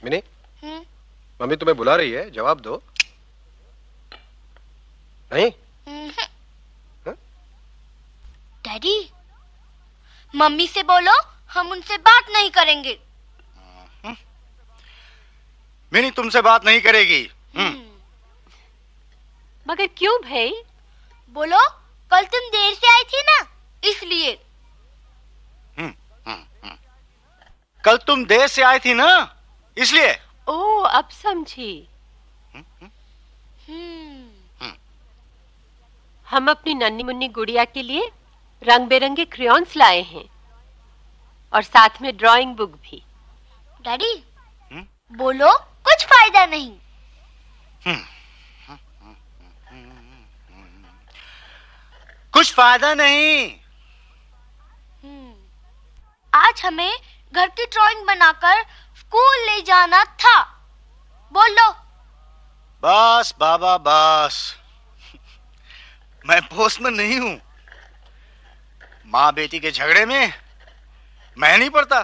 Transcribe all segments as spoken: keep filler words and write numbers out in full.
Mini, हम्म? Mummy तुम्हें बुला रही है, जवाब दो। नहीं? डैडी, मम्मी से बोलो हम उनसे बात नहीं करेंगे। मिनी तुमसे बात नहीं करेगी। मगर क्यों भाई? बोलो कल तुम देर से आई थी ना, इसलिए। कल तुम देर से आई थी ना, इसलिए। ओह, अब समझी। हम अपनी नन्ही मुन्नी गुड़िया के लिए रंग बिरंगे क्रेयॉन्स लाए हैं और साथ में ड्राइंग बुक भी। डैडी, बोलो कुछ फायदा नहीं। कुछ फायदा नहीं। आज हमें घर की ड्राइंग बनाकर स्कूल ले जाना था। बोलो। बस बाबा बस, मैं पोस्टमैन नहीं हूँ। माँ बेटी के झगड़े में मैं नहीं पड़ता।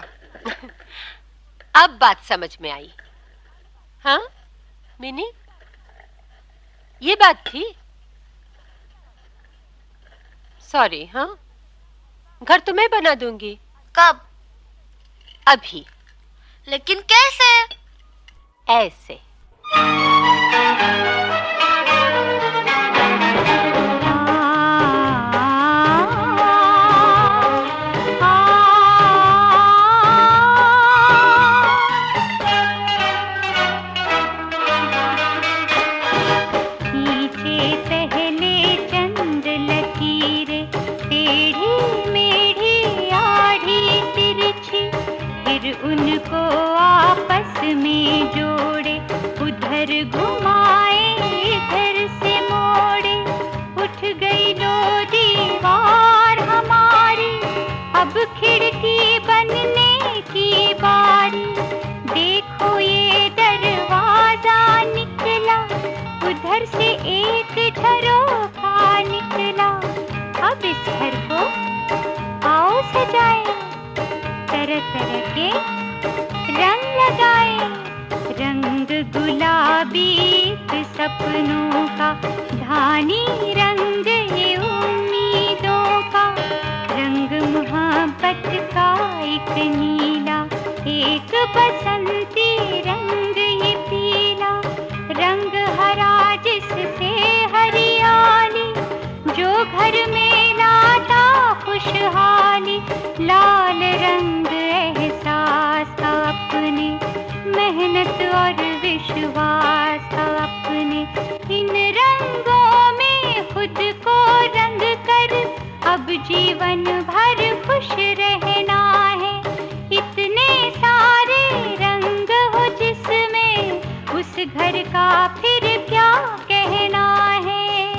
अब बात समझ में आई। हाँ मिनी, ये बात थी। सॉरी। हाँ, घर तो मैं बना दूंगी। कब? अभी। लेकिन कैसे? ऐसे। उनको आपस में जोड़े, उधर घुमाए इधर से मोड़े। उठ गई लो दीवार हमारी, अब खिड़की बनने की बारी। देखो ये दरवाजा निकला, उधर से एक झरोखा निकला। अब इस घर को आओ सजाए, तरह तरह के रंग लगाए। रंग गुलाबी सपनों का, धानी रंग ये उम्मीदों का। रंग मोहब्बत का एक नीला, एक बसंती रंग ये पीला। रंग हरा जिससे हरियाली, जो घर में लाता खुशहाली। लाल रंग एहसास का अपने, मेहनत और विश्वास का अपने। इन रंगों में खुद को रंग कर, अब जीवन भर खुश रहना है। इतने सारे रंग हो जिसमें, उस घर का फिर क्या कहना है।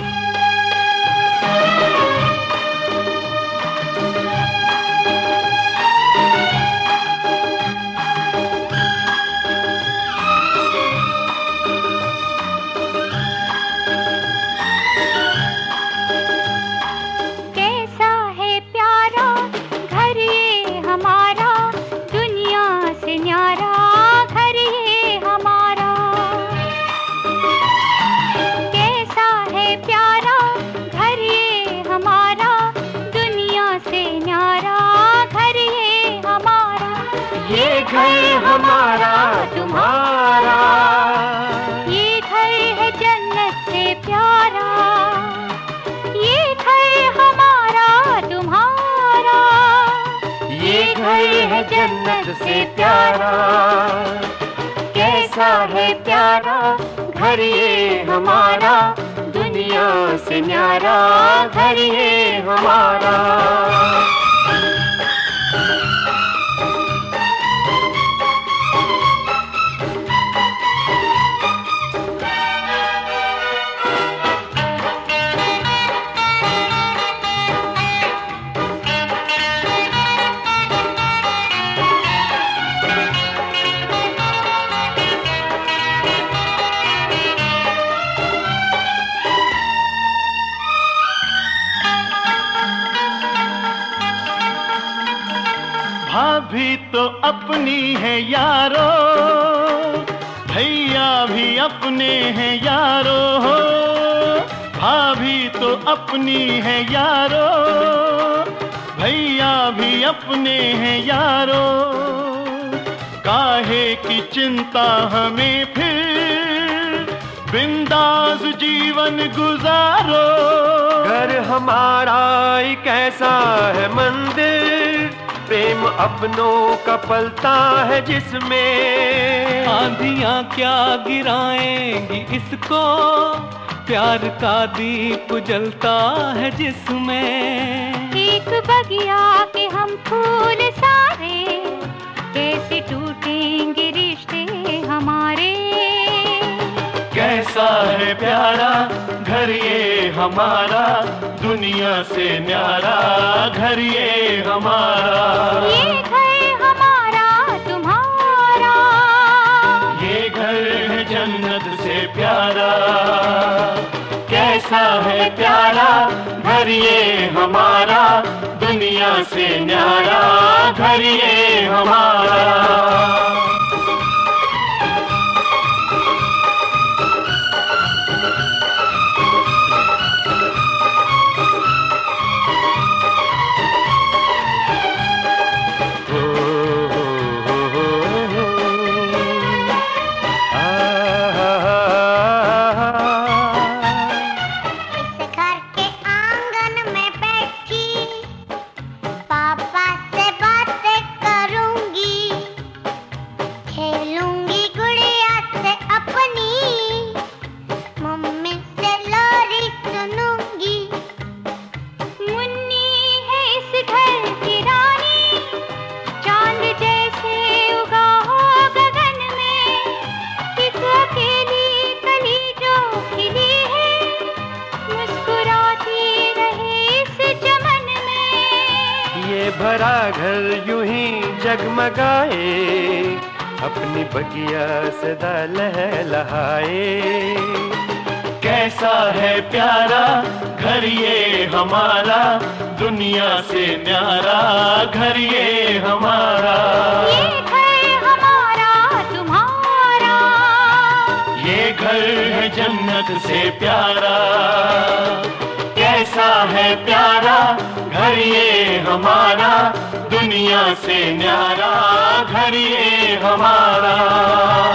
घर हमारा तुम्हारा, ये घर है जन्नत से प्यारा। ये घर हमारा तुम्हारा, ये घर है जन्नत से प्यारा। कैसा है प्यारा घर ये हमारा, दुनिया से न्यारा घर ये हमारा। भाभी तो अपनी है यारो, भैया भी अपने हैं यारो हो, भाभी तो अपनी है यारो, भैया भी अपने हैं यारो, काहे की चिंता हमें फिर, बिंदास जीवन गुजारो। घर हमारा एक ऐसा है मंदिर, प्रेम अपनों का पलता है जिसमें, आंधियां क्या गिराएंगी इसको, प्यार का दीप जलता है जिसमें। एक बगिया के हम फूल सारे, कैसे टूटेंगे रिश्ते हमारे। कैसा है प्यारा घर ये हमारा, दुनिया से न्यारा घर ये हमारा। ये घर हमारा तुम्हारा, ये घर है जन्नत से प्यारा। कैसा है प्यारा घर ये हमारा, दुनिया से न्यारा घर ये हमारा। भरा घर यूं ही जगमगाए, अपनी बगिया सदा लहलहाए। कैसा है प्यारा घर ये हमारा, दुनिया से न्यारा घर ये हमारा। ये घर हमारा तुम्हारा, ये घर है जन्नत से प्यारा। कैसा है प्यारा घर ये हमारा, दुनिया से न्यारा घर ये हमारा।